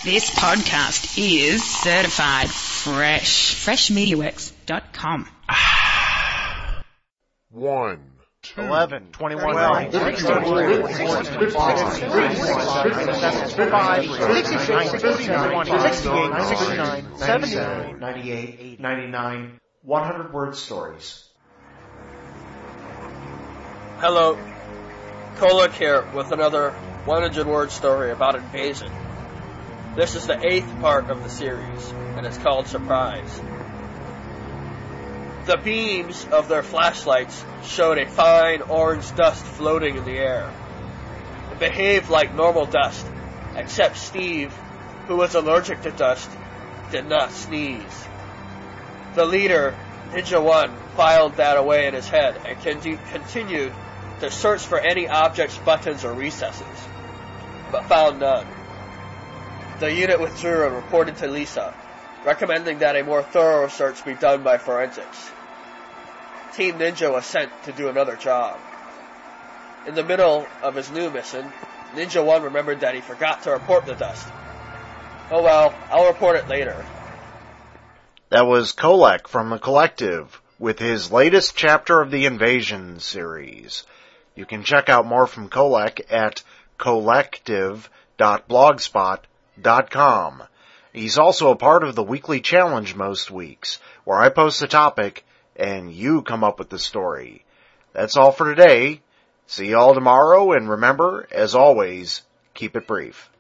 This podcast is certified fresh. FreshMediaWorks.com. 1, 11, 21, 100-word stories. Hello, Kolak here with another 100-word story about invasion. This is the 8th part of the series, and it's called Surprise. The beams of their flashlights showed a fine orange dust floating in the air. It behaved like normal dust, except Steve, who was allergic to dust, did not sneeze. The leader, Ninja One, filed that away in his head and continued to search for any objects, buttons, or recesses, but found none. The unit withdrew and reported to Lisa, recommending that a more thorough search be done by forensics. Team Ninja was sent to do another job. In the middle of his new mission, Ninja One remembered that he forgot to report the dust. Oh well, I'll report it later. That was Kolak from The Collective with his latest chapter of the Invasion series. You can check out more from Kolak at collective.blogspot.com. He's also a part of the weekly challenge most weeks, where I post the topic and you come up with the story. That's all for today. See you all tomorrow, and remember, as always, keep it brief.